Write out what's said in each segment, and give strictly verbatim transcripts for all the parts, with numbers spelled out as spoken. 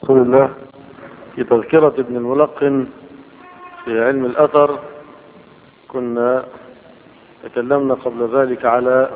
رسول الله في تذكرة ابن الملقن في علم الأثر. كنا تكلمنا قبل ذلك على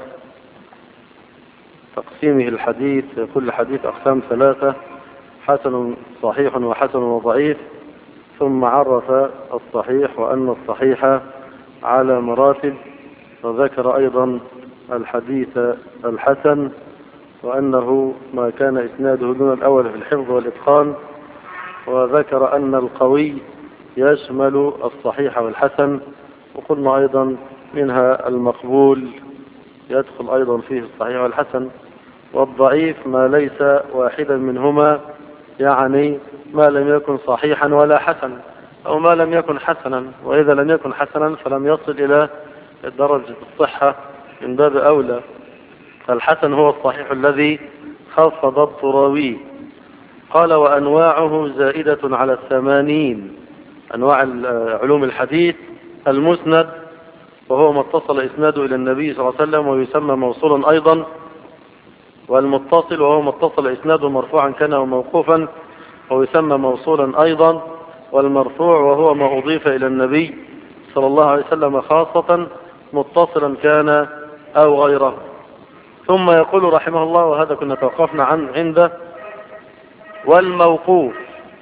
تقسيمه الحديث، كل حديث أقسام ثلاثة: حسن صحيح وحسن وضعيف، ثم عرف الصحيح وأن الصحيح على مراتب، وذكر أيضا الحديث الحسن وأنه ما كان إسناده دون الأول في الحفظ والإتقان، وذكر أن القوي يشمل الصحيح والحسن، وقلنا أيضا منها المقبول يدخل أيضا فيه الصحيح والحسن، والضعيف ما ليس واحدا منهما، يعني ما لم يكن صحيحا ولا حسنا، أو ما لم يكن حسنا، وإذا لم يكن حسنا فلم يصل إلى درجة الصحة من باب أولى. الحسن هو الصحيح الذي خف ضبط راويه. قال: وأنواعه زائدة على الثمانين. أنواع علوم الحديث: المسند، وهو ما اتصل إسناده إلى النبي صلى الله عليه وسلم ويسمى موصولا أيضا، والمتصل وهو ما اتصل إسناده مرفوعا كان وموقوفا ويسمى موصولا أيضا، والمرفوع وهو ما أضيف إلى النبي صلى الله عليه وسلم خاصة متصلا كان أو غيره. ثم يقول رحمه الله، وهذا كنا توقفنا عن عنده: والموقوف.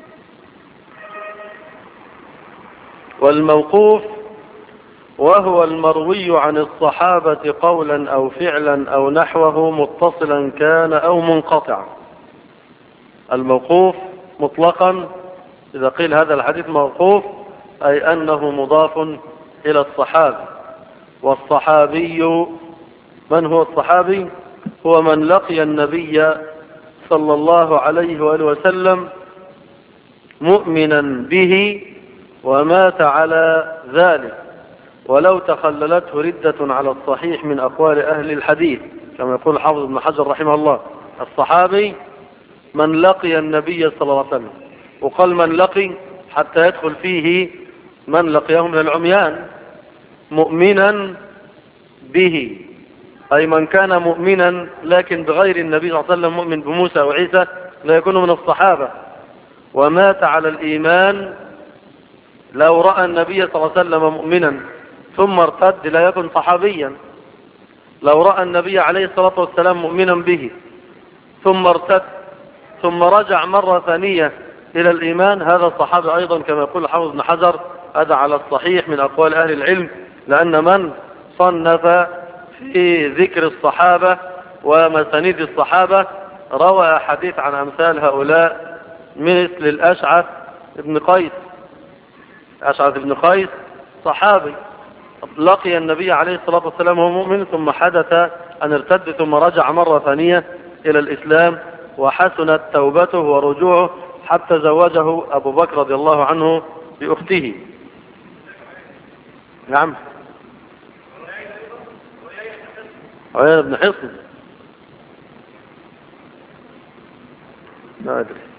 والموقوف وهو المروي عن الصحابة قولا أو فعلا أو نحوه متصلا كان أو منقطعا. الموقوف مطلقا إذا قيل هذا الحديث موقوف أي أنه مضاف إلى الصحابي. والصحابي، من هو الصحابي؟ هو من لقي النبي صلى الله عليه وآله وسلم مؤمنا به ومات على ذلك، ولو تخللته ردة على الصحيح من أقوال أهل الحديث، كما يقول الحافظ ابن حجر رحمه الله: الصحابي من لقي النبي صلى الله عليه وسلم. وقال من لقي حتى يدخل فيه من لقيه من العميان، مؤمنا به أي من كان مؤمنا لكن بغير النبي صلى الله عليه وسلم، مؤمن بموسى وعيسى لا يكون من الصحابة، ومات على الإيمان. لو رأى النبي صلى الله عليه وسلم مؤمنا ثم ارتد لا يكن صحابيا. لو رأى النبي عليه الصلاة والسلام مؤمنا به ثم ارتد ثم رجع مرة ثانية إلى الإيمان، هذا صحابي أيضا، كما يقول الحافظ ابن حجر: هذا على الصحيح من أقوال أهل العلم، لأن من صنف في ذكر الصحابة ومسانيد الصحابة روى حديث عن أمثال هؤلاء، مثل الأشعث ابن قيس. أشعث ابن قيس صحابي لقي النبي عليه الصلاة والسلام وهو مؤمن، ثم حدث أن ارتد ثم رجع مرة ثانية إلى الإسلام، وحسنت توبته ورجوعه حتى زوجه أبو بكر رضي الله عنه بأخته. نعم، عيان بن حصن، ما أدري.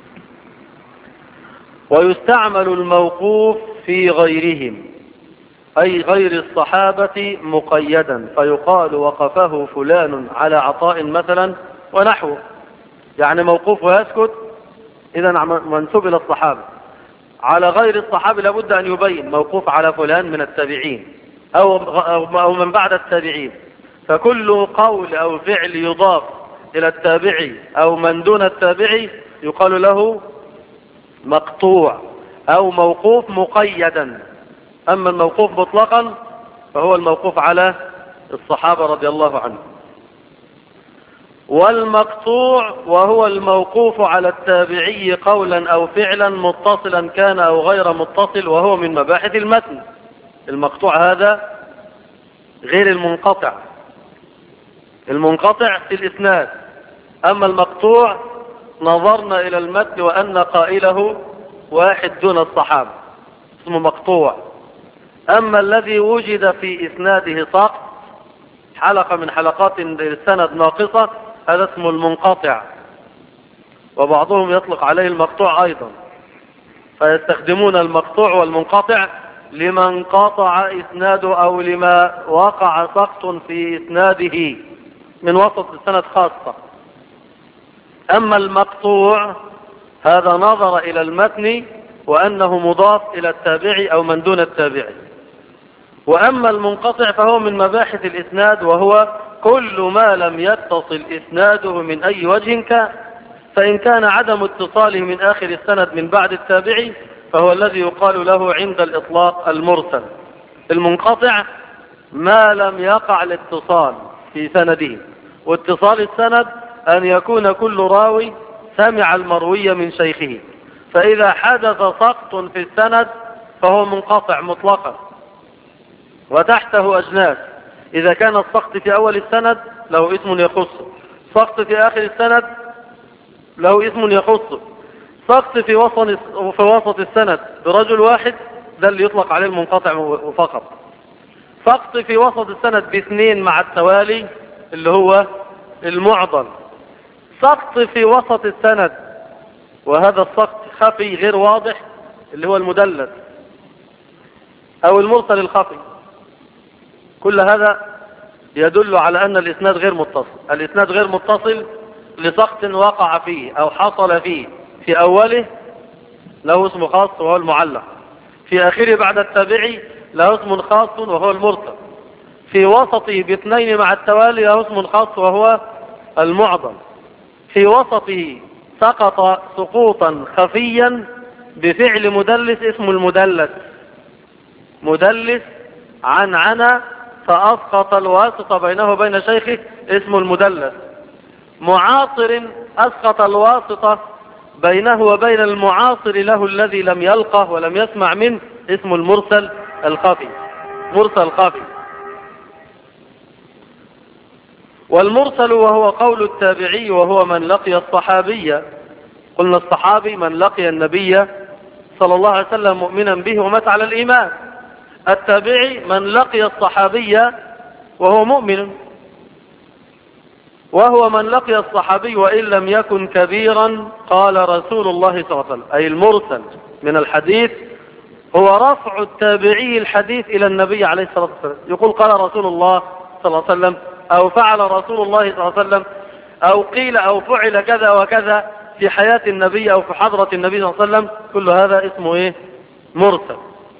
ويستعمل الموقوف في غيرهم أي غير الصحابة مقيدا، فيقال: وقفه فلان على عطاء مثلا ونحوه، يعني موقوف ويسكت، إذا منسوب إلى الصحابة. على غير الصحابة لابد أن يبين: موقوف على فلان من التابعين أو أو من بعد التابعين. فكل قول أو فعل يضاف إلى التابعي أو من دون التابعي يقال له مقطوع أو موقوف مقيدا. أما الموقوف مطلقا فهو الموقوف على الصحابة رضي الله عنهم. والمقطوع وهو الموقوف على التابعي قولا أو فعلا متصلا كان أو غير متصل، وهو من مباحث المتن. المقطوع هذا غير المنقطع. المنقطع في الإسناد، أما المقطوع نظرنا إلى المتن وأن قائله واحد دون الصحابة اسمه مقطوع. أما الذي وجد في إسناده سقط، حلقة من حلقات السند ناقصة، هذا اسمه المنقطع، وبعضهم يطلق عليه المقطوع أيضا، فيستخدمون المقطوع والمنقطع لمن قطع إسناده أو لما وقع سقط في إسناده من وسط السند خاصة. أما المقطوع هذا نظر إلى المتن وأنه مضاف إلى التابعي أو من دون التابعي. وأما المنقطع فهو من مباحث الإسناد، وهو كل ما لم يتصل إسناده من أي وجه كان، فإن كان عدم اتصاله من آخر السند من بعد التابعي فهو الذي يقال له عند الإطلاق المرسل. المنقطع ما لم يقع الاتصال في سنده، واتصال السند أن يكون كل راوي سمع المروي من شيخه، فإذا حدث سقط في السند فهو منقطع مطلقا، وتحته أجناس. إذا كان السقط في أول السند له اسم يخصه، سقط في آخر السند له اسم يخصه، سقط في وسط في وسط السند برجل واحد ده اللي يطلق عليه المنقطع فقط. سقط في وسط السند باثنين مع التوالي اللي هو المعضل. سقط في وسط السند وهذا السقط خفي غير واضح اللي هو المدلس أو المرسل الخفي. كل هذا يدل على أن الإسناد غير متصل. الإسناد غير متصل لسقط وقع فيه أو حصل فيه، في أوله له اسم خاص وهو المعلق، في آخره بعد التابعي له اسم خاص وهو المرسل، في وسطه باثنين مع التوالي له اسم خاص وهو المعضل، في وسطه سقط سقوطا خفيا بفعل مدلس اسم المدلس، مدلس عن عنا فأسقط الواسطة بينه وبين شيخه اسم المدلس، معاصر أسقط الواسطة بينه وبين المعاصر له الذي لم يلقه ولم يسمع منه اسم المرسل الخفي، مرسل خفي. والمرسل وهو قول التابعي وهو من لقي الصحابية. قلنا الصحابي من لقي النبي صلى الله عليه وسلم مؤمنا به ومات على الإيمان. التابعي من لقي الصحابية وهو مؤمن، وهو من لقي الصحابي وإن لم يكن كبيرا. قال رسول الله صلى الله عليه وسلم، أي المرسل من الحديث هو رفع التابعي الحديث إلى النبي عليه الصلاة والسلام، يقول قال رسول الله صلى الله عليه وسلم، أو فعل رسول الله صلى الله عليه وسلم، أو قيل أو فعل كذا وكذا في حياة النبي أو في حضرة النبي صلى الله عليه وسلم. كل هذا اسمه إيه؟ مرسل.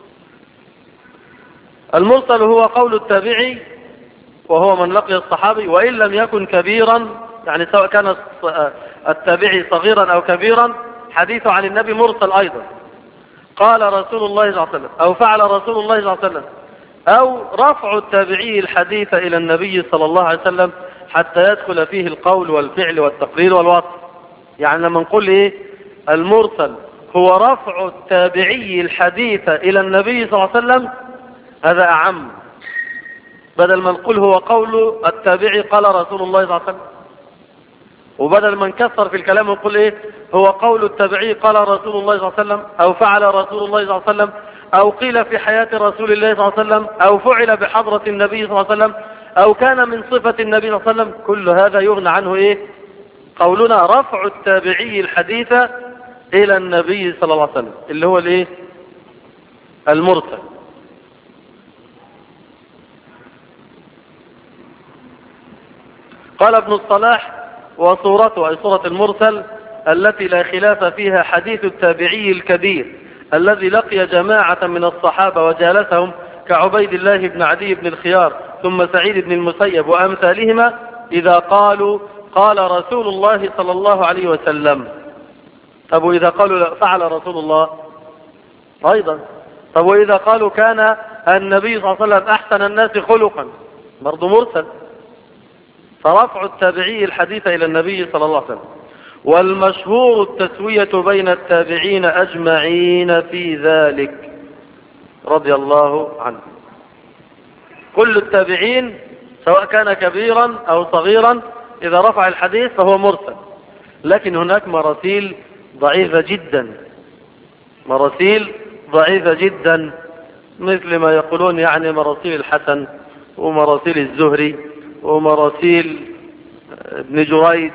المرسل هو قول التابعي وهو من لقي الصحابي وإن لم يكن كبيرا، يعني سواء كان التابعي صغيرا أو كبيرا حديثه عن النبي مرسل أيضا. قال رسول الله صلى الله عليه وسلم، أو فعل رسول الله صلى الله عليه وسلم، أو رفع التابعي الحديث إلى النبي صلى الله عليه وسلم حتى يدخل فيه القول والفعل والتقرير والوصف. يعني لما نقول إيه المرسل هو رفع التابعي الحديث إلى النبي صلى الله عليه وسلم، هذا أعم، بدل ما نقول هو قول التابعي قال رسول الله صلى الله عليه وسلم، وبدل ما نكسر في الكلام ونقول ايه هو قول التابعي قال رسول الله صلى الله عليه وسلم، او فعل رسول الله صلى الله عليه وسلم، او قيل في حياة رسول الله صلى الله عليه وسلم، او فعل بحضرة النبي صلى الله عليه وسلم، او كان من صفة النبي صلى الله عليه وسلم. كل هذا يغنى عنه ايه قولنا رفع التابعي الحديث الى النبي صلى الله عليه وسلم، اللي هو الايه المرسل. قال ابن الصلاح وصورته أي صورة المرسل التي لا خلاف فيها حديث التابعي الكبير الذي لقي جماعة من الصحابة وجالسهم كعبيد الله بن عدي بن الخيار ثم سعيد بن المسيب وأمثالهما، إذا قالوا قال رسول الله صلى الله عليه وسلم. طب وإذا قالوا فعل رسول الله أيضا. طب وإذا قالوا كان النبي صلى الله عليه وسلم أحسن الناس خلقا، برضو مرسل. فرفع التابعي الحديث إلى النبي صلى الله عليه وسلم. والمشهور التسوية بين التابعين أجمعين في ذلك رضي الله عنه. كل التابعين سواء كان كبيرا أو صغيرا إذا رفع الحديث فهو مرسل، لكن هناك مراسيل ضعيفة جدا، مراسيل ضعيفة جدا، مثل ما يقولون يعني مراسيل الحسن ومراسيل الزهري ومراسيل ابن جريج.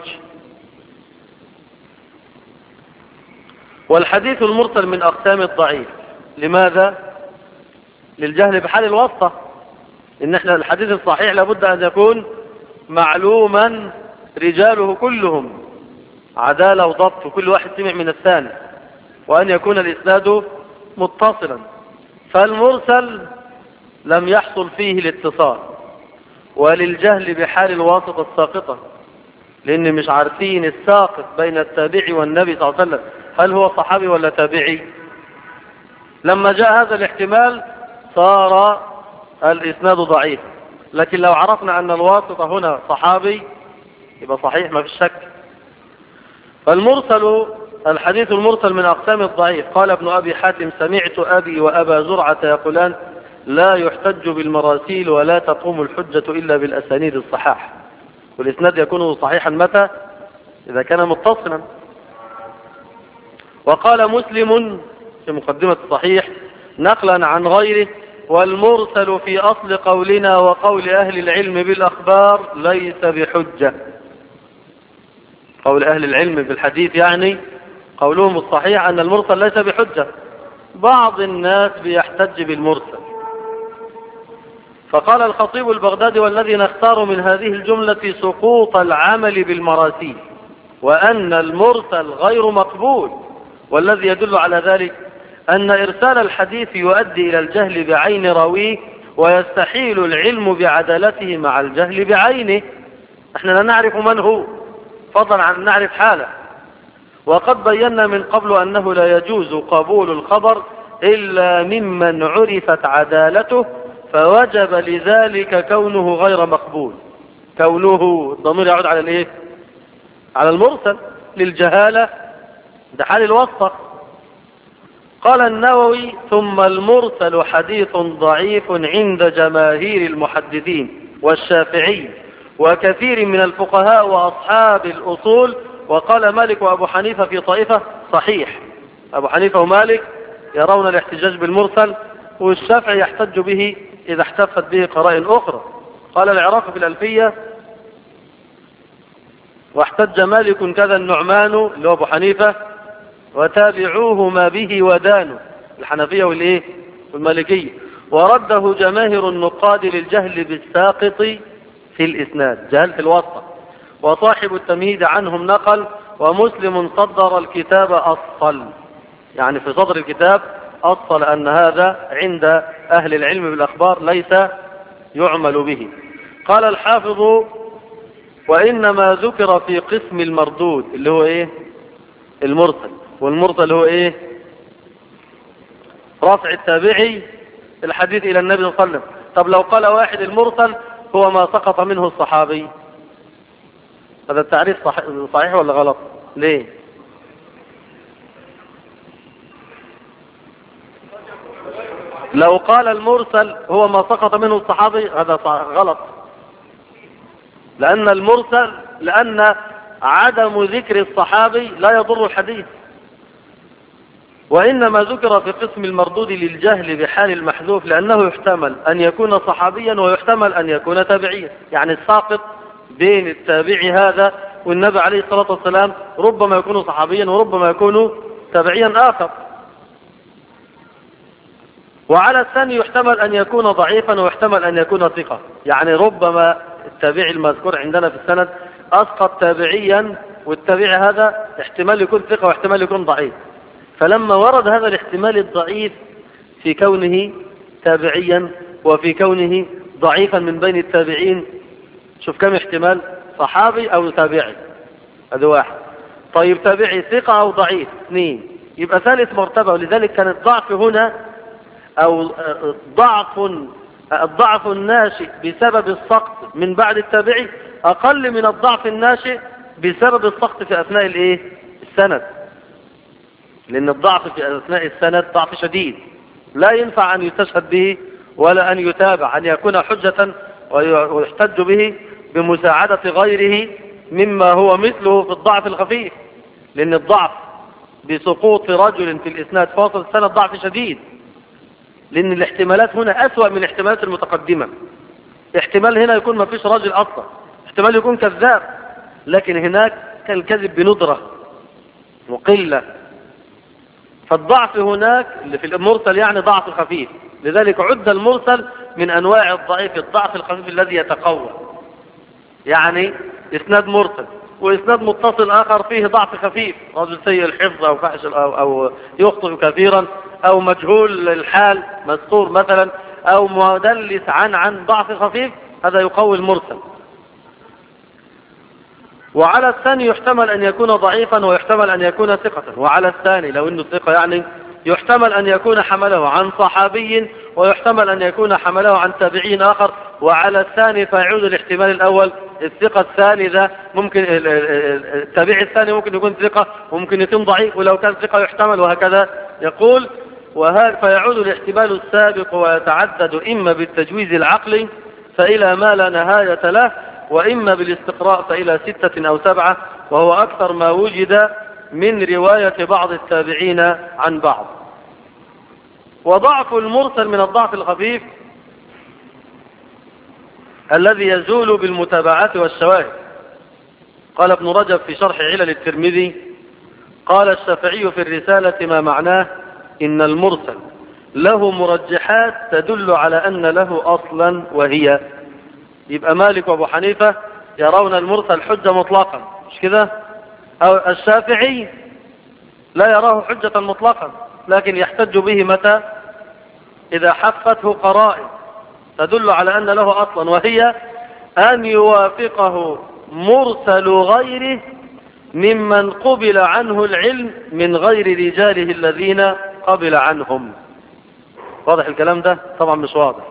والحديث المرسل من أقسام الضعيف. لماذا؟ للجهل بحال الواسطة. إن احنا الحديث الصحيح لابد أن يكون معلوما رجاله كلهم، عدالة وضبط وكل واحد سمع من الثاني، وأن يكون الإسناد متصلا. فالمرسل لم يحصل فيه الاتصال، وللجهل بحال الواسطة الساقطة، لأن مش عارفين الساقط بين التابعي والنبي صلى الله عليه وسلم هل هو صحابي ولا تابعي. لما جاء هذا الاحتمال صار الإسناد ضعيف، لكن لو عرفنا أن الواسطة هنا صحابي يبقى صحيح ما في شك. فالمرسل، الحديث المرسل من أقسام الضعيف. قال ابن أبي حاتم: سمعت أبي وأبا زرعة يقولان: لا يحتج بالمراسيل ولا تقوم الحجة إلا بالأسانيد الصحاح. والإسناد يكون صحيحا متى؟ إذا كان متصلا. وقال مسلم في مقدمة الصحيح نقلا عن غيره: والمرسل في أصل قولنا وقول أهل العلم بالأخبار ليس بحجة. قول أهل العلم بالحديث يعني قولهم الصحيح أن المرسل ليس بحجة. بعض الناس بيحتج بالمرسل، فقال الخطيب البغدادي: والذي نختار من هذه الجملة سقوط العمل بالمراسيل، وأن المرسل غير مقبول. والذي يدل على ذلك أن إرسال الحديث يؤدي إلى الجهل بعين راويه، ويستحيل العلم بعدالته مع الجهل بعينه. احنا لا نعرف من هو فضلا عن نعرف حاله. وقد بينا من قبل أنه لا يجوز قبول الخبر إلا ممن عرفت عدالته، فوجب لذلك كونه غير مقبول. كونه الضمير يعود على الايه؟ على المرسل للجهالة، ده حال الواسطة. قال النووي: ثم المرسل حديث ضعيف عند جماهير المحدثين والشافعي وكثير من الفقهاء وأصحاب الأصول. وقال مالك وأبو حنيفة في طائفة صحيح. أبو حنيفة ومالك يرون الاحتجاج بالمرسل، والشافعي يحتج به إذا احتفت به قرائن أخرى. قال العراقي في الألفية: واحتج مالك كذا النعمان اللي هو أبو حنيفة وتابعوه ما به ودانوا، الحنفية والإيه والمالكية. ورده جماهر النقاد للجهل بالساقط في الإسناد، جهل في الواسطة. وصاحب التمهيد عنهم نقل: ومسلم صدر الكتاب أصل، يعني في صدر الكتاب أصل أن هذا عند أهل العلم بالأخبار ليس يعمل به. قال الحافظ: وإنما ذكر في قسم المردود اللي هو إيه؟ المرسل. والمرسل هو إيه؟ رفع التابعي الحديث إلى النبي صلى الله عليه وسلم. طب لو قال واحد المرسل هو ما سقط منه الصحابي، هذا التعريف صحيح, صحيح ولا غلط؟ ليه؟ لو قال المرسل هو ما سقط منه الصحابي هذا غلط، لأن المرسل لأن عدم ذكر الصحابي لا يضر الحديث. وإنما ذكر في قسم المردود للجهل بحال المحذوف، لأنه يحتمل أن يكون صحابيا ويحتمل أن يكون تابعيا. يعني الساقط بين التابعي هذا والنبي عليه الصلاة والسلام ربما يكون صحابيا وربما يكون تابعيا آخر. وعلى الثاني يحتمل أن يكون ضعيفا ويحتمل أن يكون ثقة. يعني ربما التابعي المذكور عندنا في السند أسقط تابعيا، والتابعي هذا احتمال يكون ثقة واحتمال يكون ضعيف. فلما ورد هذا الاحتمال الضعيف في كونه تابعيا وفي كونه ضعيفا من بين التابعين، شوف كم احتمال، صحابي أو تابعي، هذا واحد. طيب تابعي ثقة أو ضعيف، اثنين، يبقى ثالث مرتبة. ولذلك كان الضعف هنا أو ضعف الضعف الناشئ بسبب السقط من بعد التابعي أقل من الضعف الناشئ بسبب السقط في أثناء الإيه؟ السند. لأن الضعف في أثناء السند ضعف شديد لا ينفع أن يستشهد به ولا أن يتابع، أن يكون حجة ويحتج به بمساعدة غيره مما هو مثله في الضعف الخفيف. لأن الضعف بسقوط رجل في الإسناد فاصل السند ضعف شديد، لأن الاحتمالات هنا أسوأ من الاحتمالات المتقدمة. احتمال هنا يكون ما فيش راجل أصلا، احتمال يكون كذاب، لكن هناك كان الكذب بندرة وقلة. فالضعف هناك اللي في المرسل يعني ضعف خفيف، لذلك عد المرسل من أنواع الضعيف الضعف الخفيف الذي يتقوى. يعني إسناد مرسل وإسناد متصل آخر فيه ضعف خفيف، رجل سيء الحفظ أو فحش أو, أو يخطئ كثيرا أو مجهول الحال مستور مثلا أو مدلس عن عن ضعف خفيف، هذا يقوي المرسل. وعلى الثاني يحتمل أن يكون ضعيفا ويحتمل أن يكون ثقة. وعلى الثاني لو أنه ثقة يعني يحتمل أن يكون حمله عن صحابي ويحتمل أن يكون حمله عن تابعين آخر. وعلى الثاني فيعود الاحتمال الأول، الثقة الثاني ذا ممكن التابعي الثاني ممكن يكون ثقة وممكن يكون ضعيف، ولو كان ثقة يحتمل، وهكذا يقول. وهذا فيعود الاحتمال السابق ويتعدد إما بالتجويز العقلي فإلى ما لا نهاية له، وإما بالاستقراء فإلى ستة أو سبعة، وهو أكثر ما وجد من رواية بعض التابعين عن بعض. وضعف المرسل من الضعف الخفيف الذي يزول بالمتابعات والشواهد. قال ابن رجب في شرح علل الترمذي: قال الشافعي في الرسالة ما معناه إن المرسل له مرجحات تدل على أن له أصلا، وهي يبقى مالك وابو حنيفة يرون المرسل حجة مطلقا، مش كده؟ أو الشافعي لا يراه حجة مطلقا، لكن يحتج به متى؟ إذا حفته قرائن تدل على أن له أصلا، وهي أن يوافقه مرسل غيره ممن قبل عنه العلم من غير رجاله الذين قبل عنهم. واضح الكلام ده؟ طبعا مش واضح.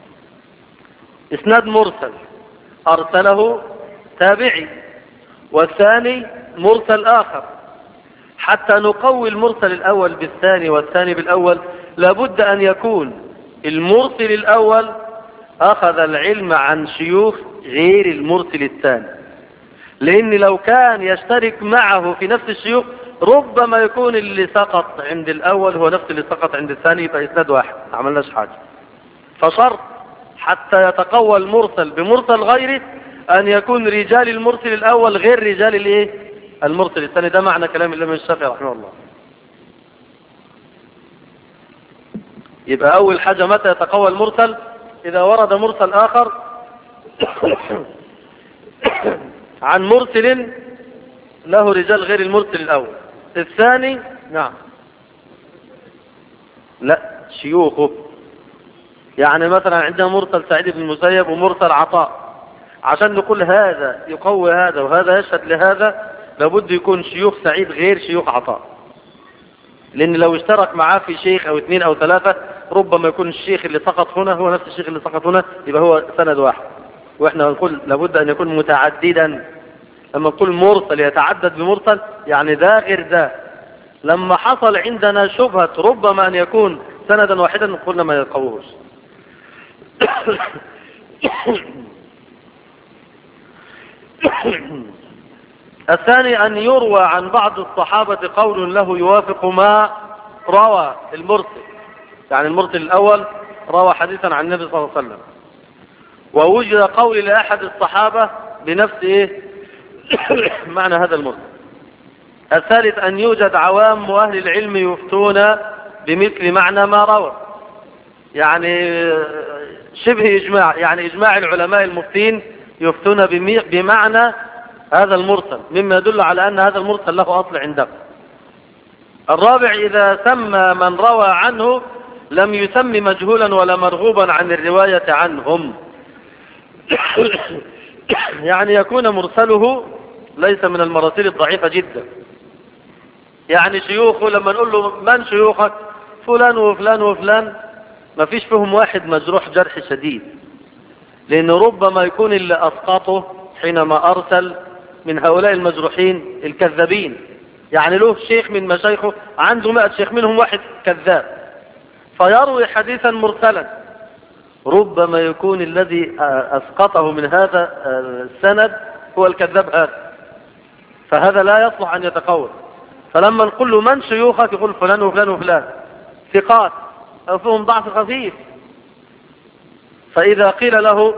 إسناد مرسل أرسله تابعي والثاني مرسل آخر، حتى نقوي المرسل الأول بالثاني والثاني بالأول لابد أن يكون المرسل الأول أخذ العلم عن شيوخ غير المرسل الثاني، لأن لو كان يشترك معه في نفس الشيوخ ربما يكون اللي سقط عند الأول هو نفس اللي سقط عند الثاني، فإسناد واحد ما عملناش حاجة. فشرط حتى يتقوى المرسل بمرسل غيره أن يكون رجال المرسل الأول غير رجال الايه المرسل الثاني. ده معنى كلام الإمام الشافعي رحمه الله. يبقى أول حاجة متى يتقوى المرسل؟ إذا ورد مرسل آخر عن مرسل له رجال غير المرسل الأول. الثاني نعم لا شيوخه، يعني مثلا عندنا مرسل سعيد بن المسيب ومرسل عطاء، عشان نقول هذا يقوي هذا وهذا يشهد لهذا لابد يكون شيوخ سعيد غير شيوخ عطاء، لأن لو اشترك معاه في شيخ أو اثنين أو ثلاثة ربما يكون الشيخ اللي سقط هنا هو نفس الشيخ اللي سقط هنا، يبقى هو سند واحد. وإحنا نقول لابد أن يكون متعددا. لما نقول مرسل يتعدد بمرسل يعني ذا غير ذا. لما حصل عندنا شبهة ربما أن يكون سندا واحدا قلنا ما يقووش. الثاني أن يروى عن بعض الصحابة قول له يوافق ما روى المرسل، يعني المرسل الأول روى حديثا عن النبي صلى الله عليه وسلم ووجد قول لأحد الصحابة بنفس إيه معنى هذا المرسل. الثالث أن يوجد عوام وأهل العلم يفتون بمثل معنى ما روى، يعني شبه إجماع، يعني إجماع العلماء المفتين يفتون بمعنى هذا المرسل مما يدل على أن هذا المرسل له أصل عندهم. الرابع إذا سمى من روى عنه لم يسمي مجهولا ولا مرغوبا عن الرواية عنهم، يعني يكون مرسله ليس من المراسيل الضعيفة جدا. يعني شيوخه لما نقول له من شيوخك فلان وفلان وفلان ما فيش فيهم واحد مجروح جرح شديد، لأن ربما يكون اللي أسقطه حينما أرسل من هؤلاء المجروحين الكذابين، يعني له شيخ من مشايخه عنده مئة شيخ منهم واحد كذاب فيروي حديثا مرسلا، ربما يكون الذي أسقطه من هذا السند هو الكذاب هذا، فهذا لا يصلح أن يتقول. فلما نقول له من شيوخك يقول فلان وفلان وفلان ثقات أو فيهم ضعف خفيف، فإذا قيل له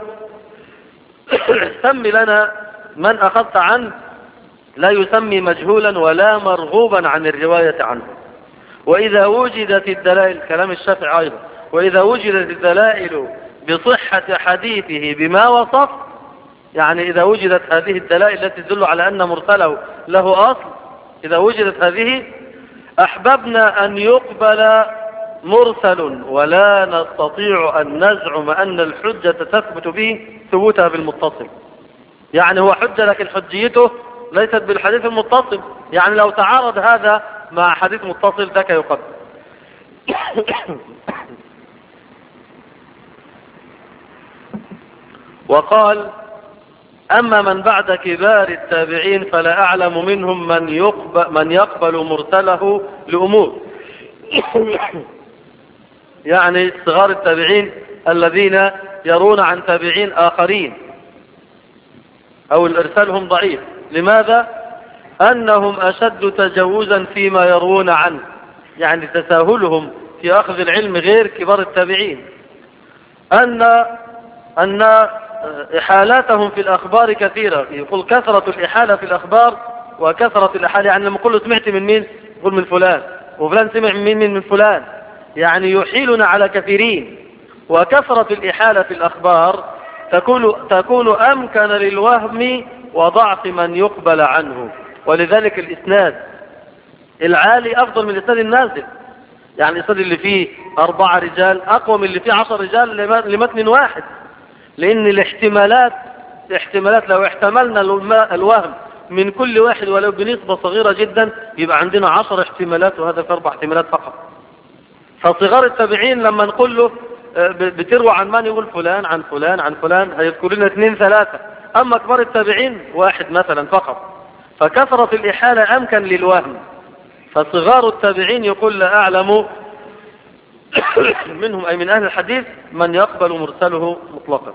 سمي لنا من أخذت عنه لا يسمي مجهولا ولا مرغوبا عن الرواية عنه. وإذا وجدت الدلائل، كلام الشافعي أيضا، وإذا وجدت الدلائل بصحة حديثه بما وصف يعني إذا وجدت هذه الدلائل التي تدل على أن مرسله له أصل، إذا وجدت هذه أحببنا أن يقبل مرسل، ولا نستطيع أن نزعم أن الحجة تثبت به ثبوتها بالمتصل. يعني هو حجة لكن حجيته ليست بالحديث المتصل، يعني لو تعارض هذا مع حديث متصل ذاك يقبل. وقال أما من بعد كبار التابعين فلا أعلم منهم من يقبل, من يقبل مرسله لأمور. يعني صغار التابعين الذين يرون عن تابعين آخرين أو الإرسالهم ضعيف. لماذا؟ أنهم أشد تجوزا فيما يروون عنه، يعني تساهلهم في أخذ العلم غير كبار التابعين. أن أن إحالاتهم في الأخبار كثيرة، يقول كثرة الإحالة في الأخبار وكثرة الإحالة، يعني لما كله سمعت من مين؟ يقول من فلان، وفلان سمع من مين؟ من فلان، يعني يحيلنا على كثيرين. وكثرة الإحالة في الأخبار تكون, تكون أمكن للوهم وضعف من يقبل عنه. ولذلك الإسناد العالي أفضل من الإسناد النازل، يعني الإسناد اللي فيه أربعة رجال أقوى من اللي فيه عشر رجال لمتن واحد، لأن الاحتمالات احتمالات لو احتملنا الوهم من كل واحد ولو بنسبة صغيرة جدا يبقى عندنا عشر احتمالات، وهذا في أربع احتمالات فقط. فصغار التابعين لما نقول له بتروى عن من؟ يقول فلان عن فلان عن فلان، هيذكر لنا اثنين ثلاثة. أما كبار التابعين واحد مثلا فقط، فكثرة الإحالة أمكن للوهم. فصغار التابعين يقول لا أعلم منهم أي من أهل الحديث من يقبل مرسله مطلقا.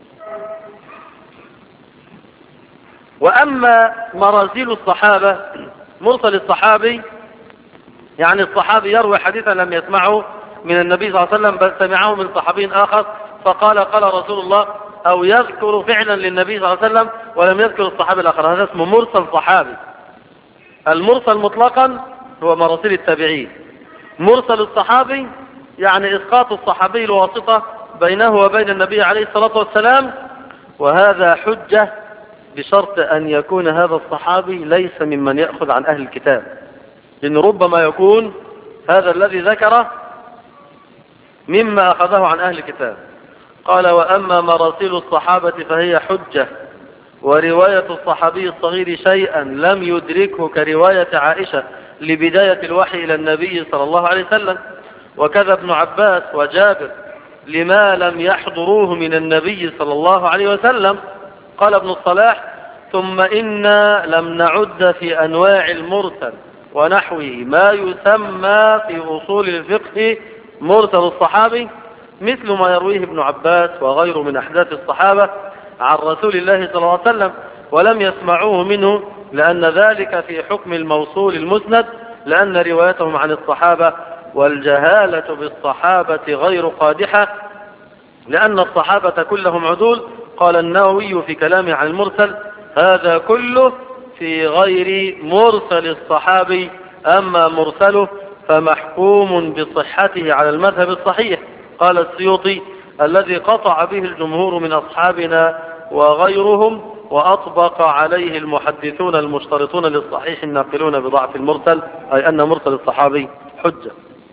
وأما مراسيل الصحابة، مرسل الصحابي يعني الصحابي يروي حديثا لم يسمعه من النبي صلى الله عليه وسلم بل سمعه من صحابي آخر فقال قال رسول الله، أو يذكر فعلا للنبي صلى الله عليه وسلم ولم يذكر الصحابي الآخر، هذا اسمه مرسل صحابي. المرسل مطلقا هو مراسيل التابعين. مرسل الصحابي يعني إسقاط الصحابي الواسطة بينه وبين النبي عليه الصلاة والسلام، وهذا حجة بشرط أن يكون هذا الصحابي ليس ممن يأخذ عن أهل الكتاب، لأن ربما يكون هذا الذي ذكره مما أخذه عن أهل الكتاب. قال وأما مراسيل الصحابة فهي حجة، ورواية الصحابي الصغير شيئا لم يدركه كرواية عائشة لبداية الوحي إلى النبي صلى الله عليه وسلم، وكذا ابن عباس وجابر لما لم يحضروه من النبي صلى الله عليه وسلم. قال ابن الصلاح ثم إنا لم نعد في أنواع المرسل ونحوه ما يسمى في أصول الفقه مرسل الصحابي، مثل ما يرويه ابن عباس وغيره من أحداث الصحابة عن رسول الله صلى الله عليه وسلم ولم يسمعوه منه، لأن ذلك في حكم الموصول المسند، لأن روايتهم عن الصحابة والجهالة بالصحابة غير قادحة، لأن الصحابة كلهم عدول. قال النووي في كلامه عن المرسل هذا كله في غير مرسل الصحابي، أما مرسله فمحكوم بصحته على المذهب الصحيح. قال السيوطي الذي قطع به الجمهور من أصحابنا وغيرهم، وأطبق عليه المحدثون المشترطون للصحيح الناقلون بضعف المرسل، أي أن مرسل الصحابي حجة.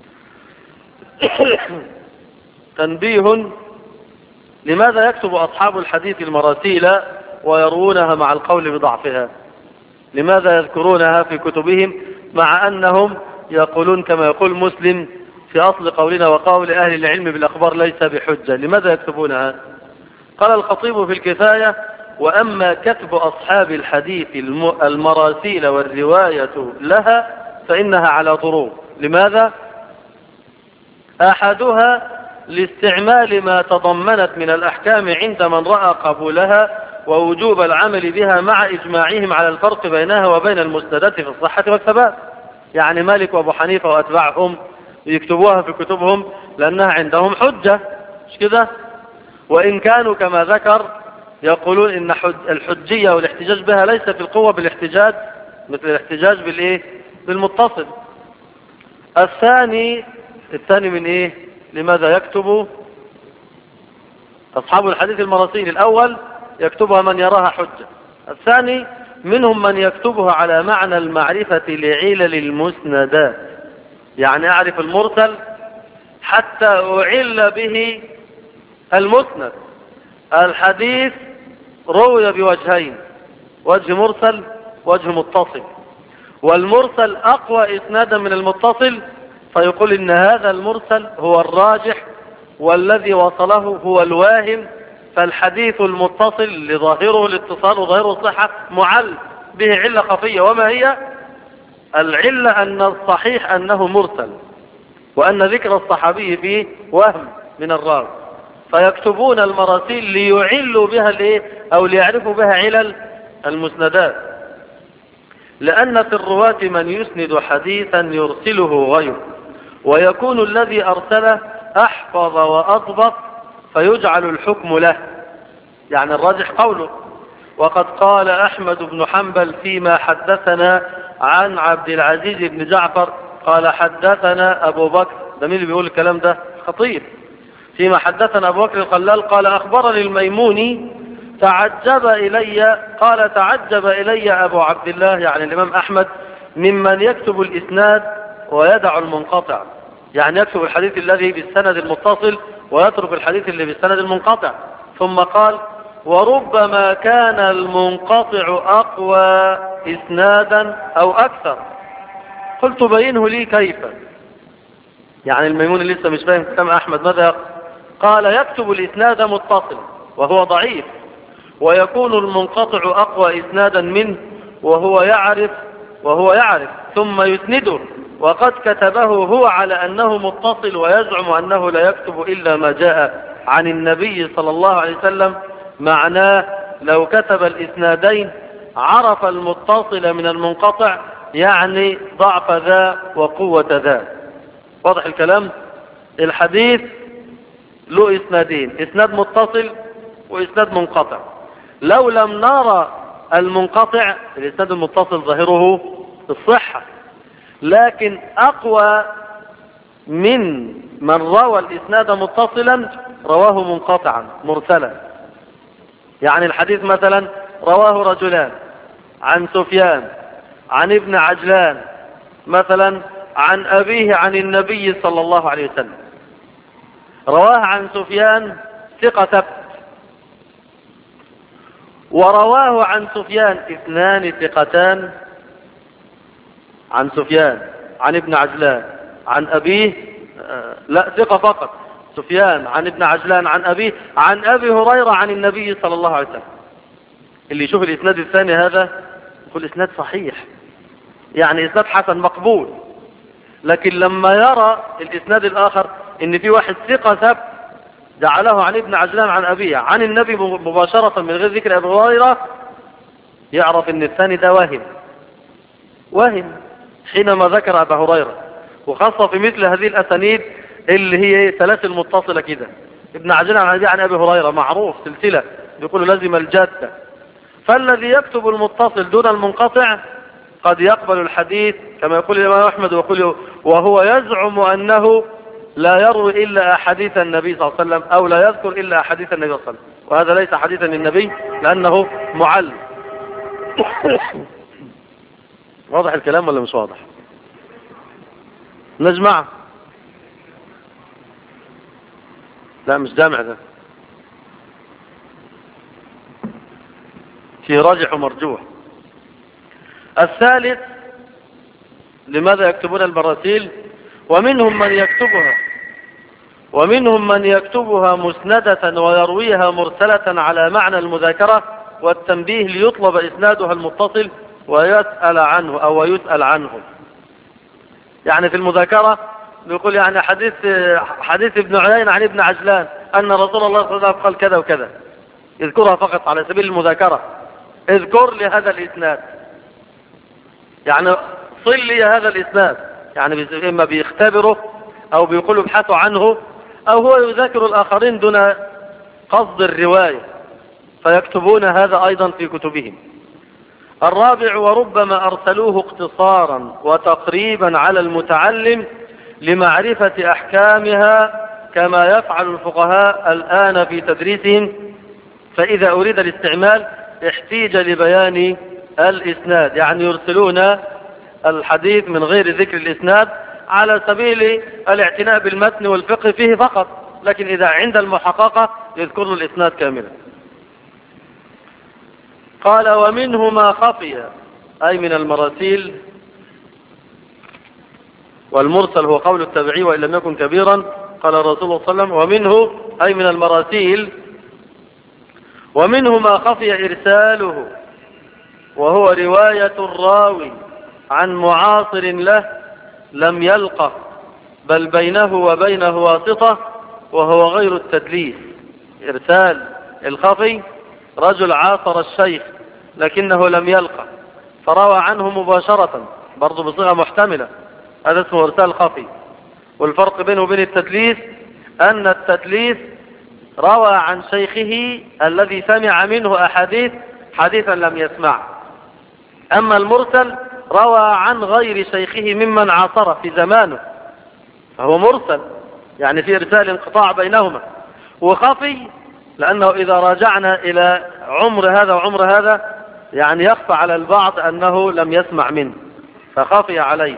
تنبيه: لماذا يكتب أصحاب الحديث المراسيل ويروونها مع القول بضعفها؟ لماذا يذكرونها في كتبهم مع أنهم يقولون كما يقول مسلم في أصل قولنا وقول أهل العلم بالأخبار ليس بحجة؟ لماذا يكتبونها؟ قال الخطيب في الكفاية: وأما كتب أصحاب الحديث المراسيل والرواية لها فإنها على ضروب. لماذا؟ أحدها لاستعمال ما تضمنت من الأحكام عند من رأى قبولها ووجوب العمل بها مع إجماعهم على الفرق بينها وبين المسندات في الصحة والثبات. يعني مالك وأبو حنيفة وأتباعهم يكتبوها في كتبهم لأنها عندهم حجة، مش كده؟ وإن كانوا كما ذكر يقولون إن الحجية والاحتجاج بها ليس في القوة بالاحتجاج مثل الاحتجاج بالإيه؟ بالمتصل. الثاني الثاني من إيه؟ لماذا يكتب أصحاب الحديث المراسيل؟ الأول يكتبها من يراها حجة. الثاني منهم من يكتبها على معنى المعرفة لعلل المسندات، يعني أعرف المرسل حتى أعل به المسند. الحديث روي بوجهين، وجه مرسل وجه متصل، والمرسل أقوى إسنادا من المتصل، فيقول إن هذا المرسل هو الراجح والذي وصله هو الواهم، فالحديث المتصل لظاهره الاتصال وظاهره الصحة معل به علة خفية. وما هي العلة؟ أن الصحيح أنه مرسل، وأن ذكر الصحابي فيه وهم من الراوي، فيكتبون المراسيل ليعلوا بها الايه أو ليعرفوا بها علل المسندات. لأن في الرواة من يسند حديثا يرسله غيره، ويكون الذي أرسله أحفظ وأضبط فيجعل الحكم له، يعني الراجح قوله. وقد قال أحمد بن حنبل فيما حدثنا عن عبد العزيز بن جعفر قال حدثنا أبو بكر، ده مين اللي بيقول الكلام ده؟ خطيب. فيما حدثنا أبو بكر الخلال قال أخبرني الميموني تعجب إلي، قال تعجب إلي أبو عبد الله يعني الإمام أحمد ممن يكتب الإسناد ويدع المنقطع، يعني يكتب الحديث الذي بالسند المتصل ويترك الحديث اللي بالسند المنقطع. ثم قال وربما كان المنقطع أقوى إسنادا أو أكثر. قلت بينه لي كيف؟ يعني الميمون لسه مش فاهم كلام أحمد. ماذا قال؟ يكتب الإسناد متصل وهو ضعيف، ويكون المنقطع أقوى إسنادا منه وهو يعرف وهو يعرف ثم يسنده، وقد كتبه هو على أنه متصل ويزعم أنه لا يكتب إلا ما جاء عن النبي صلى الله عليه وسلم. معناه لو كتب الإسنادين عرف المتصل من المنقطع، يعني ضعف ذا وقوة ذا. واضح الكلام؟ الحديث له إسنادين، إسناد متصل وإسناد منقطع. لو لم نرى المنقطع، الإسناد المتصل ظاهره الصحة، لكن أقوى من من روى الإسناد متصلا رواه منقطعا مرسلا. يعني الحديث مثلا رواه رجلان عن سفيان عن ابن عجلان مثلا عن أبيه عن النبي صلى الله عليه وسلم، رواه عن سفيان ثقة ثبت، ورواه عن سفيان اثنان ثقتان عن سفيان عن ابن عجلان عن أبيه آه لا ثقة فقط، سفيان عن ابن عجلان عن أبيه عن أبي هريرة عن النبي صلى الله عليه وسلم. اللي يشوف الإسناد الثاني هذا يقول إسناد صحيح، يعني إسناد حسن مقبول. لكن لما يرى الإسناد الآخر إن في واحد ثقة ثبت جعله عن ابن عجلان عن أبيه عن النبي مباشرة من غير ذكر أبي هريرة، يعرف إن الثاني ده واهم واهم حينما ذكر أبا هريرة. وخاصة في مثل هذه الأسانيد اللي هي سلاسل متصلة كده، ابن عجلان عن أبيه عن أبي هريرة معروف سلسلة، يقول لازم الجادة. فالذي يكتب المتصل دون المنقطع قد يقبل الحديث كما يقول الإمام أحمد، ويقول وهو يزعم أنه لا يروي إلا أحاديث النبي صلى الله عليه وسلم، أو لا يذكر إلا أحاديث النبي صلى الله عليه وسلم، وهذا ليس حديثا للنبي لأنه معل. واضح الكلام ولا مش واضح؟ نجمع؟ لا مش جامع ده، في راجح ومرجوح. الثالث لماذا يكتبون المراسيل؟ ومنهم من يكتبها ومنهم من يكتبها مسندة ويرويها مرسلة على معنى المذاكرة والتنبيه ليطلب إسنادها المتصل ويسأل عنه أو يسأل عنه. يعني في المذاكرة بيقول يعني حديث حديث ابن عيينة عن ابن عجلان أن رسول الله صلى الله عليه وسلم قال كذا وكذا، يذكرها فقط على سبيل المذاكرة. اذكر لي هذا الإسناد، يعني صل لي هذا الإسناد، يعني إما بيختبره أو بيقولوا ابحثوا عنه، أو هو يذاكر الآخرين دون قصد الرواية، فيكتبون هذا أيضا في كتبهم. الرابع وربما أرسلوه اقتصارا وتقريبا على المتعلم لمعرفة أحكامها كما يفعل الفقهاء الآن في تدريسهم فإذا أريد الاستعمال احتيج لبيان الإسناد، يعني يرسلون الحديث من غير ذكر الإسناد على سبيل الاعتناء بالمتن والفقه فيه فقط، لكن إذا عند المحققة يذكر الإسناد كاملا. قال ومنه ما خفي، أي من المراسيل، والمرسل هو قول التابعي وإن لم يكن كبيرا. قال الرسول صلى الله عليه وسلم ومنه أي من المراسيل ومنه ما خفي إرساله، وهو رواية الراوي عن معاصر له لم يلقه بل بينه وبينه واسطة، وهو غير التدليس. إرسال الخفي رجل عاصر الشيخ لكنه لم يلقه فروى عنه مباشرة، برضو بصيغة محتملة، هذا اسمه إرسال خفي. والفرق بينه وبين التدليس أن التدليس روى عن شيخه الذي سمع منه أحاديث حديثا لم يسمع، أما المرسل روى عن غير شيخه ممن عاصره في زمانه، فهو مرسل، يعني في إرسال انقطاع بينهما. وخفي لأنه إذا راجعنا إلى عمر هذا وعمر هذا يعني يخفى على البعض أنه لم يسمع منه فخفي عليه.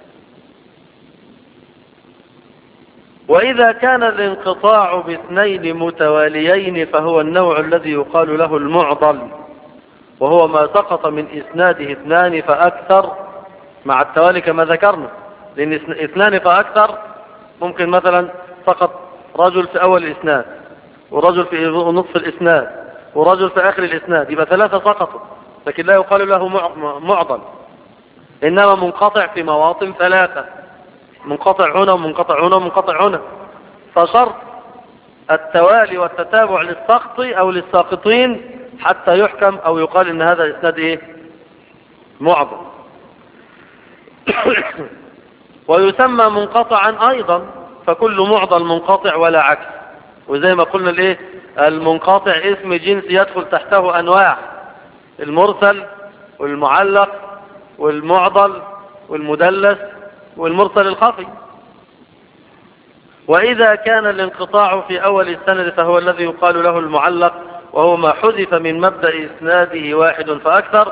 وإذا كان الانقطاع باثنين متواليين فهو النوع الذي يقال له المعضل، وهو ما سقط من إسناده اثنان فأكثر مع التوالي كما ذكرنا، لأن اثنان فأكثر ممكن مثلا سقط رجل في أول الإسناد ورجل في نصف الإسناد ورجل في آخر الإسناد، يبقى ثلاثة سقطوا، لكن لا يقال له معضل، إنما منقطع في مواطن ثلاثة، منقطع هنا ومنقطع هنا ومنقطع هنا. فشرط التوالي والتتابع للسقط أو للساقطين حتى يحكم أو يقال إن هذا إسناد إيه؟ معضل. ويسمى منقطعا أيضا، فكل معضل منقطع ولا عكس. وزي ما قلنا الإيه؟ المنقطع اسم جنس يدخل تحته أنواع: المرسل والمعلق والمعضل والمدلس والمرسل الخفي. وإذا كان الانقطاع في أول السند فهو الذي يقال له المعلق، وهو ما حذف من مبدأ إسناده واحد فأكثر.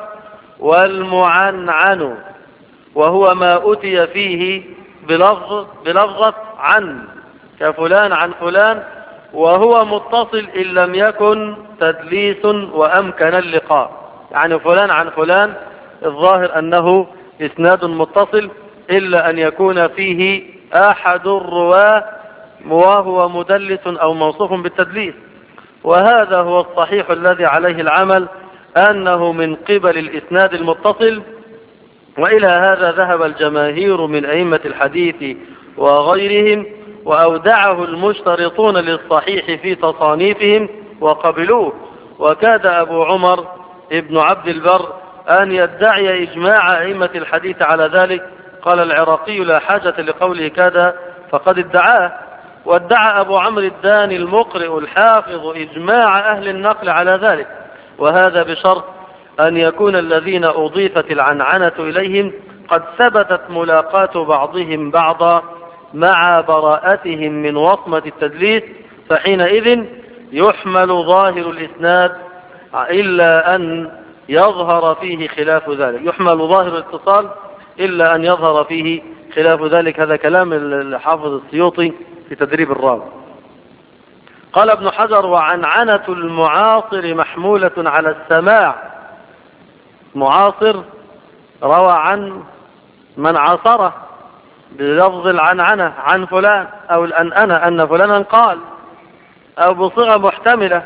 والمعنعن وهو ما أتي فيه بلفظ بلفظة عن، كفلان عن فلان، وهو متصل إن لم يكن تدليس وأمكن اللقاء، يعني فلان عن فلان الظاهر أنه إسناد متصل إلا أن يكون فيه أحد الرواة وهو مدلس أو موصوف بالتدليس. وهذا هو الصحيح الذي عليه العمل، أنه من قبل الإسناد المتصل. وإلى هذا ذهب الجماهير من أئمة الحديث وغيرهم، وأودعه المشترطون للصحيح في تصانيفهم وقبلوه. وكاد أبو عمر ابن عبد البر أن يدعي إجماع أئمة الحديث على ذلك. قال العراقي لا حاجة لقوله كاد فقد ادعاه. وادعى أبو عمرو الداني المقرئ الحافظ إجماع أهل النقل على ذلك، وهذا بشرط أن يكون الذين أضيفت العنعنة إليهم قد ثبتت ملاقاة بعضهم بعضا مع براءتهم من وصمة التدليس، فحينئذ يحمل ظاهر الإسناد إلا أن يظهر فيه خلاف ذلك، يحمل ظاهر الاتصال إلا أن يظهر فيه خلاف ذلك. هذا كلام الحافظ السيوطي في تدريب الراوي. قال ابن حجر وعنعنة المعاصر محمولة على السماع. معاصر روى عن من عاصره بلفظ العنعنة عن فلان أو الأنأنة أن فلانا قال، أو بصيغة محتملة،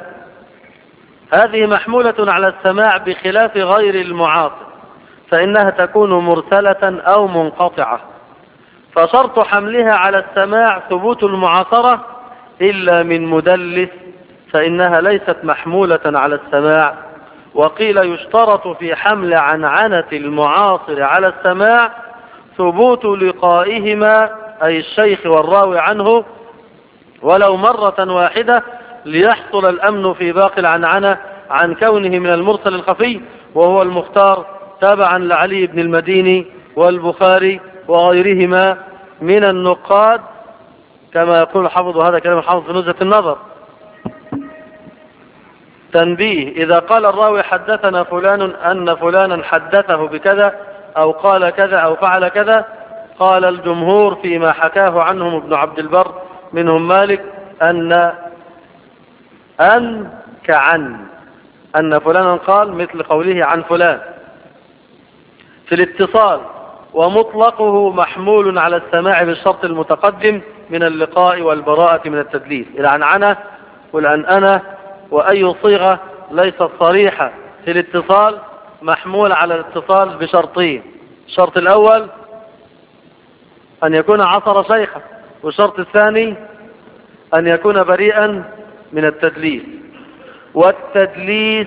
هذه محمولة على السماع بخلاف غير المعاصر، فإنها تكون مرسلة أو منقطعة. فشرط حملها على السماع ثبوت المعاصرة إلا من مدلس، فإنها ليست محمولة على السماع. وقيل يشترط في حمل عنعنة المعاصر على السماع ثبوت لقائهما، أي الشيخ والراوي عنه، ولو مرة واحدة، ليحصل الأمن في باقي العنعنة عن كونه من المرسل الخفي، وهو المختار تابعا لعلي بن المديني والبخاري وغيرهما من النقاد، كما يقول الحافظ، وهذا كلام الحافظ في نزهة النظر. تنبيه: إذا قال الراوي حدثنا فلان أن فلانا حدثه بكذا أو قال كذا أو فعل كذا، قال الجمهور فيما حكاه عنهم ابن عبد البر منهم مالك أن أن كعن أن فلانا قال مثل قوله عن فلان في الاتصال، ومطلقه محمول على السماع بالشرط المتقدم من اللقاء والبراءة من التدليس. العنعنة والأنأنة وأي صيغة ليست صريحة في الاتصال محمول على الاتصال بشرطين: الشرط الأول أن يكون عصر شيخا، والشرط الثاني أن يكون بريئا من التدليس. والتدليس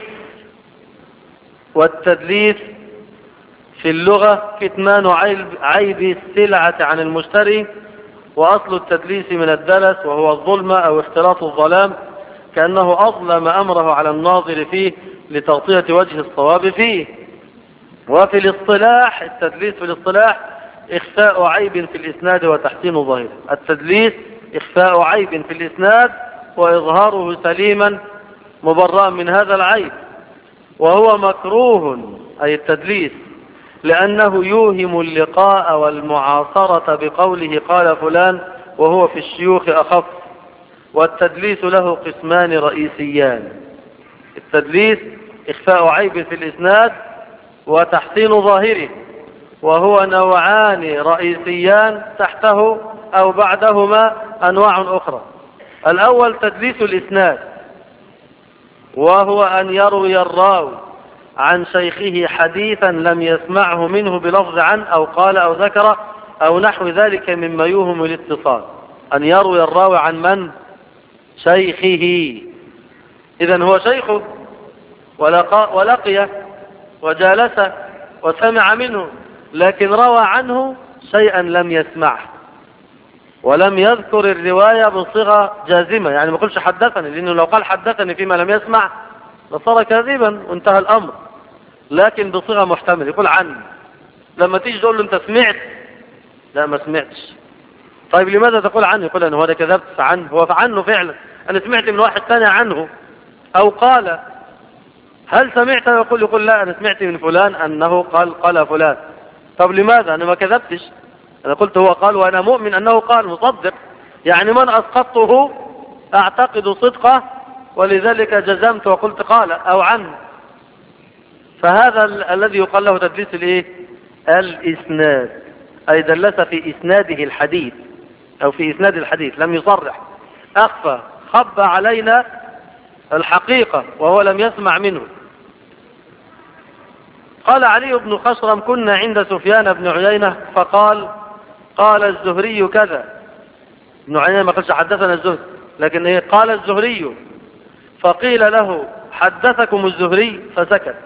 والتدليس في اللغة كتمان عيب, عيب السلعة عن المشتري، وأصل التدليس من الدلس وهو الظلم أو اختلاط الظلام، كأنه أظلم أمره على الناظر فيه لتغطية وجه الصواب فيه. وفي الاصطلاح التدليس في الاصطلاح إخفاء عيب في الإسناد وتحسين ظاهره. التدليس إخفاء عيب في الإسناد وإظهاره سليما مبرأ من هذا العيب، وهو مكروه أي التدليس لأنه يوهم اللقاء والمعاصرة بقوله قال فلان وهو في الشيوخ أخف. والتدليس له قسمان رئيسيان: التدليس إخفاء عيب في الإسناد وتحسين ظاهره، وهو نوعان رئيسيان تحته أو بعدهما أنواع أخرى. الأول تدليس الإسناد، وهو أن يروي الراوي عن شيخه حديثا لم يسمعه منه بلفظ عن أو قال أو ذكر أو نحو ذلك مما يوهم الاتصال. أن يروي الراوي عن من؟ شيخه. إذن هو شيخه ولقى ولقيه وجالسه وسمع منه، لكن روى عنه شيئا لم يسمعه ولم يذكر الرواية بصيغة جازمة، يعني ما قلش حدثني، لأنه لو قال حدثني فيما لم يسمع لصار كاذبا وانتهى الأمر، لكن بصيغة محتمل يقول عني. لما تيجي تقول له انت سمعت؟ لا ما سمعتش. طيب لماذا تقول عنه؟ يقول أنه هذا كذبت عنه، هو عنه فعلا، أنا سمعت من واحد ثاني عنه. أو قال هل سمعت؟ يقول يقول لا أنا سمعت من فلان أنه قال قال فلان. طب لماذا؟ أنا ما كذبتش، أنا قلت هو قال وأنا مؤمن أنه قال مصدق، يعني من أسقطته أعتقد صدقه ولذلك جزمت وقلت قال أو عنه. فهذا ال الذي يقال له تدليس الايه؟ الإسناد، أي دلس في إسناده الحديث أو في إسناد الحديث لم يصرح، أخفى خب علينا الحقيقة وهو لم يسمع منه. قال علي بن خشرم كنا عند سفيان بن عيينة فقال قال الزهري كذا. ابن عيينة ما قالش حدثنا الزهري، لكن ايه؟ قال الزهري. فقيل له حدثكم الزهري؟ فسكت،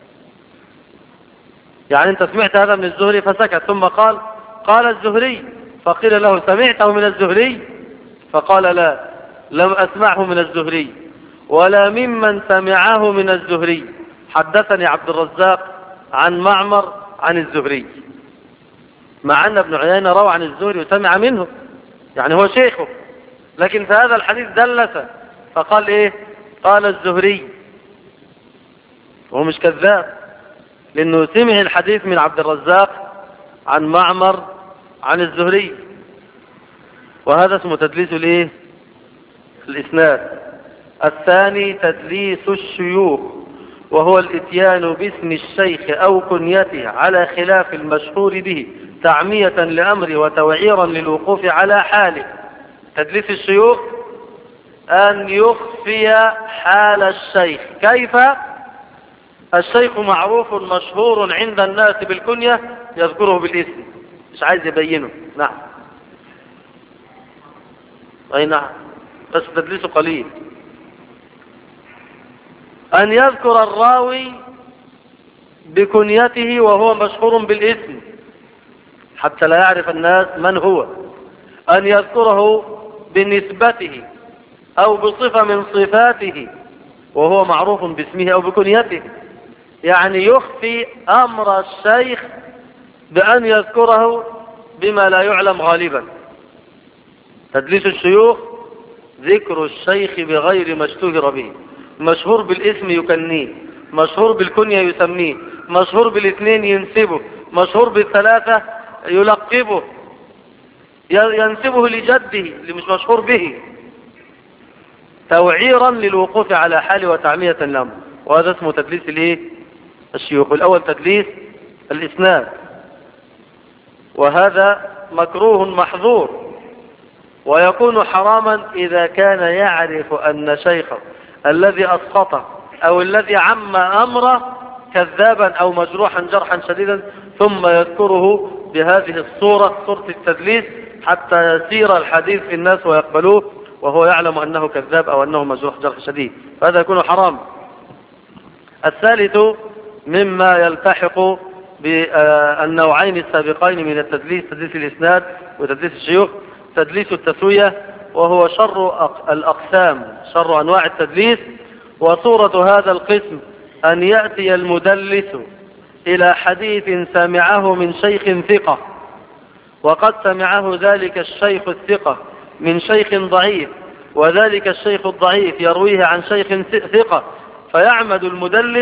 يعني انت سمعت هذا من الزهري؟ فسكت. ثم قال قال الزهري. فقيل له سمعته من الزهري؟ فقال لا لم أسمعه من الزهري ولا ممن سمعه من الزهري، حدثني عبد الرزاق عن معمر عن الزهري، مع أن ابن عيينة روى عن الزهري وسمع منه، يعني هو شيخه، لكن في هذا الحديث دلس فقال ايه؟ قال الزهري، وهو مش كذاب لأنه سمع الحديث من عبد الرزاق عن معمر عن الزهري، وهذا اسمه تدليس الايه؟ الإسناد. الثاني تدليس الشيوخ، وهو الاتيان باسم الشيخ أو كنيته على خلاف المشهور به تعمية لأمره وتوعيرا للوقوف على حاله. تدليس الشيوخ أن يخفي حال الشيخ. كيف؟ الشيخ معروف مشهور عند الناس بالكنية يذكره بالاسم، مش عايز يبينه. نعم أي نعم، بس تدليسه قليل. أن يذكر الراوي بكنيته وهو مشهور بالاسم حتى لا يعرف الناس من هو. أن يذكره بنسبته أو بصفة من صفاته وهو معروف باسمه أو بكنيته، يعني يخفي أمر الشيخ بأن يذكره بما لا يعلم غالبا. تدليس الشيوخ ذكر الشيخ بغير ما اشتهر به، مشهور بالاسم يكنيه، مشهور بالكنية يسميه، مشهور بالاثنين ينسبه، مشهور بالثلاثة يلقبه، ينسبه لجده اللي مش مشهور به، توعيرا للوقوف على حال وتعمية لهم. وهذا اسمه تدليس الايه؟ الشيوخ. الاول تدليس الاسناد، وهذا مكروه محظور، ويكون حراما اذا كان يعرف ان شيخه الذي اسقطه او الذي عم امره كذابا او مجروحا جرحا شديدا، ثم يذكره بهذه الصورة، صورة التدليس، حتى يسير الحديث في الناس ويقبلوه وهو يعلم انه كذاب او انه مجروح جرح شديد، فهذا يكون حرام. الثالث مما يلتحق بالنوعين السابقين من التدليس، تدليس الاسناد وتدليس الشيوخ، تدليس التسوية، وهو شر الاقسام، شر انواع التدليس. وصورة هذا القسم ان يأتي المدلس الى حديث سمعه من شيخ ثقة، وقد سمعه ذلك الشيخ الثقة من شيخ ضعيف، وذلك الشيخ الضعيف يرويه عن شيخ ثقة، فيعمد المدلس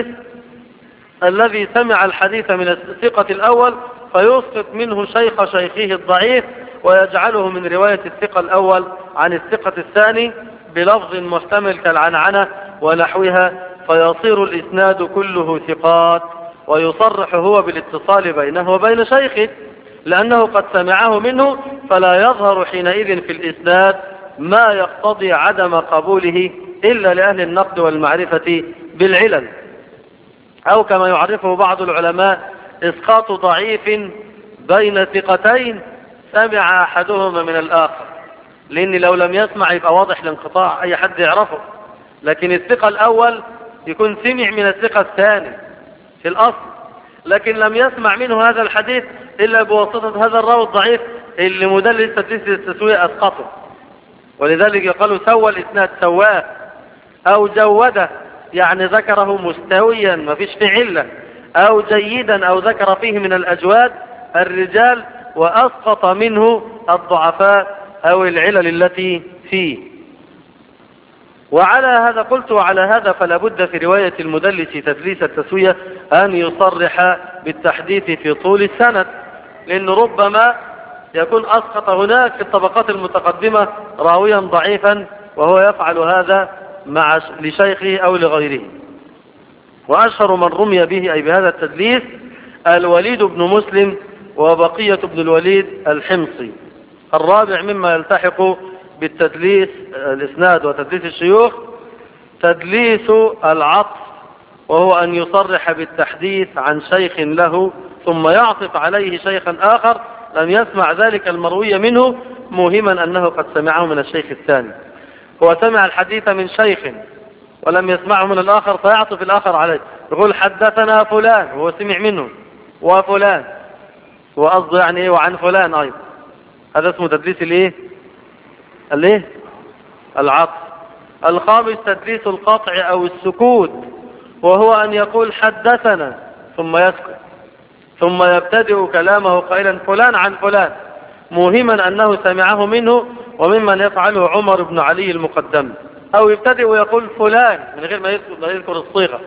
الذي سمع الحديث من الثقة الأول فيسقط منه شيخ شيخه الضعيف، ويجعله من رواية الثقة الأول عن الثقة الثاني بلفظ محتمل كالعنعنة ونحوها، فيصير الإسناد كله ثقات، ويصرح هو بالاتصال بينه وبين شيخه لأنه قد سمعه منه، فلا يظهر حينئذ في الإسناد ما يقتضي عدم قبوله إلا لأهل النقد والمعرفة بالعلل، أو كما يعرفه بعض العلماء إسقاط ضعيف بين ثقتين سمع أحدهما من الآخر، لأن لو لم يسمع يبقى واضح الانقطاع، أي حد يعرفه، لكن الثقة الأول يكون سمع من الثقة الثاني في الأصل، لكن لم يسمع منه هذا الحديث إلا بواسطة هذا الراوي الضعيف اللي مدلس تدليس التسوية أسقطه، ولذلك يقال سوى الإسناد، سواه أو جوده، يعني ذكره مستويا ما فيش فيه علة، أو جيدا أو ذكر فيه من الأجواد الرجال وأسقط منه الضعفاء أو العلل التي فيه. وعلى هذا قلت وعلى هذا فلا بد في رواية المدلس تدليس التسوية أن يصرح بالتحديث في طول السند، لأن ربما يكون أسقط هناك في الطبقات المتقدمة راويا ضعيفا وهو يفعل هذا مع لشيخه أو لغيره. وأشهر من رمي به أي بهذا التدليس الوليد بن مسلم وبقية بن الوليد الحمصي. الرابع مما يلتحق بالتدليس الإسناد وتدليس الشيوخ تدليس العطف، وهو أن يصرح بالتحديث عن شيخ له ثم يعطف عليه شيخا آخر لم يسمع ذلك المروي منه، موهما أنه قد سمعه من الشيخ الثاني. هو سمع الحديث من شيخ ولم يسمعه من الآخر فيعطف الآخر عليه، يقول حدثنا فلان وهو سمع منه وفلان، وقصده يعني ايه وعن فلان أيضا، هذا اسمه تدليس الايه الايه العطف. الخامس تدليس القطع أو السكوت، وهو أن يقول حدثنا ثم يسكت ثم يبتدئ كلامه قائلا فلان عن فلان، موهما أنه سمعه منه، وممن يفعله عمر بن علي المقدم. أو يبتدئ ويقول فلان من غير ما يذكر الصيغة،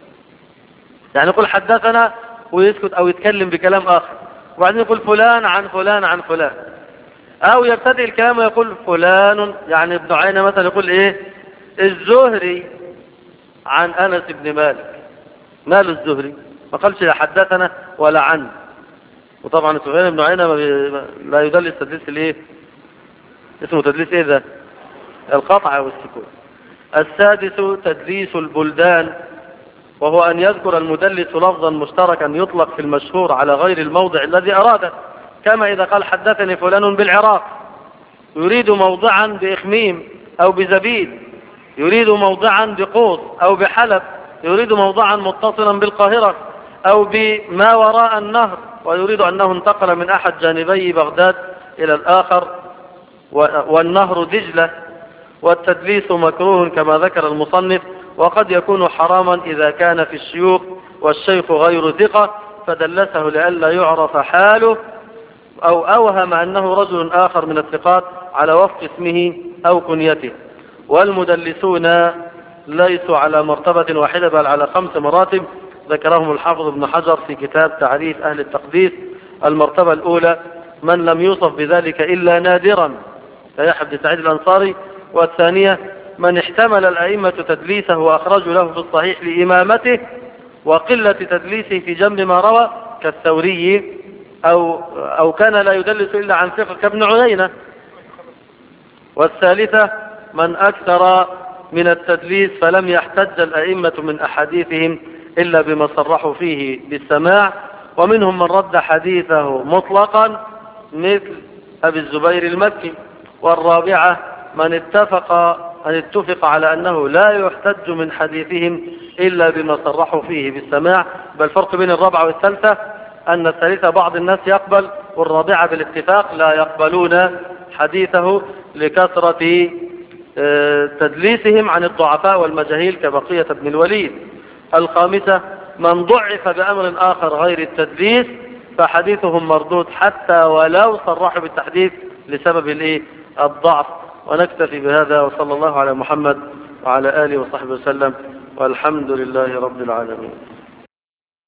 يعني يقول حدثنا ويسكت أو يتكلم بكلام آخر، وبعدين يقول فلان عن فلان عن فلان. أو يبتدئ الكلام ويقول فلان، يعني ابن عيينة مثلا يقول إيه الزهري عن أنس بن مالك، مال الزهري ما قالش لا حدثنا ولا عن. وطبعا سفيان بن عيينة لا يدلس تدليس الايه اسمه تدليس ايه ده القطع والسكوت. السادس تدليس البلدان، وهو أن يذكر المدلس لفظا مشتركا يطلق في المشهور على غير الموضع الذي أراده، كما إذا قال حدثني فلان بالعراق يريد موضعا بإخميم أو بزبيد، يريد موضعا بقوس أو بحلب، يريد موضعا متصلا بالقاهرة أو بما وراء النهر، ويريد أنه انتقل من أحد جانبي بغداد إلى الآخر والنهر دجلة. والتدليس مكروه كما ذكر المصنف، وقد يكون حراما إذا كان في الشيوخ والشيخ غير ثقة فدلسه لئلا يعرف حاله، أو أوهم أنه رجل آخر من الثقات على وفق اسمه أو كنيته. والمدلسون ليسوا على مرتبة واحدة بل على خمس مراتب ذكرهم الحافظ ابن حجر في كتاب تعريف أهل التقديس. المرتبة الأولى من لم يوصف بذلك إلا نادرا كيحيى بن سعيد الأنصاري. والثانية من احتمل الأئمة تدليسه وأخرجوا له في الصحيح لإمامته وقلة تدليسه في جنب ما روى كالثوري أو, أو كان لا يدلس إلا عن ثقة كابن عيينة. والثالثة من أكثر من التدليس فلم يحتج الأئمة من أحاديثهم إلا بما صرحوا فيه بالسماع، ومنهم من رد حديثه مطلقا مثل أبي الزبير المكي. والرابعة من اتفق أن اتفق على أنه لا يحتج من حديثهم إلا بما صرحوا فيه بالسماع. بل الفرق بين الرابعة والثالثة أن الثالثة بعض الناس يقبل، والرابعة بالاتفاق لا يقبلون حديثه لكثرة تدليسهم عن الضعفاء والمجاهيل كبقية بن الوليد. الخامسة من ضعف بأمر آخر غير التدليس فحديثهم مردود حتى ولو صرحوا بالتحديث لسبب الايه الضعف. ونكتفي بهذا، وصلى الله على محمد وعلى آله وصحبه وسلم، والحمد لله رب العالمين.